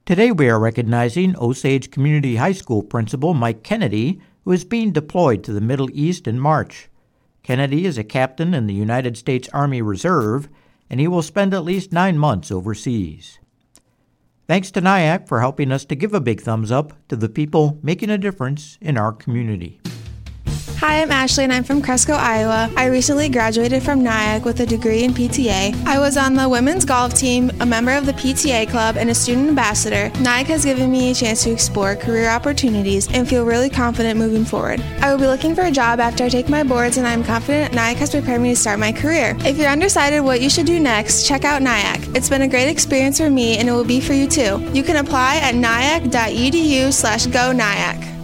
Today we are recognizing Osage Community High School Principal Mike Kennedy, who is being deployed to the Middle East in March. Kennedy is a captain in the United States Army Reserve, and he will spend at least 9 months overseas. Thanks to NIAC for helping us to give a big thumbs up to the people making a difference in our community. Hi, I'm Ashley and I'm from Cresco, Iowa. I recently graduated from NIAC with a degree in PTA. I was on the women's golf team, a member of the PTA club, and a student ambassador. NIAC has given me a chance to explore career opportunities and feel really confident moving forward. I will be looking for a job after I take my boards, and I'm confident NIAC has prepared me to start my career. If you're undecided what you should do next, check out NIAC. It's been a great experience for me and it will be for you too. You can apply at niac.edu/go NIAC.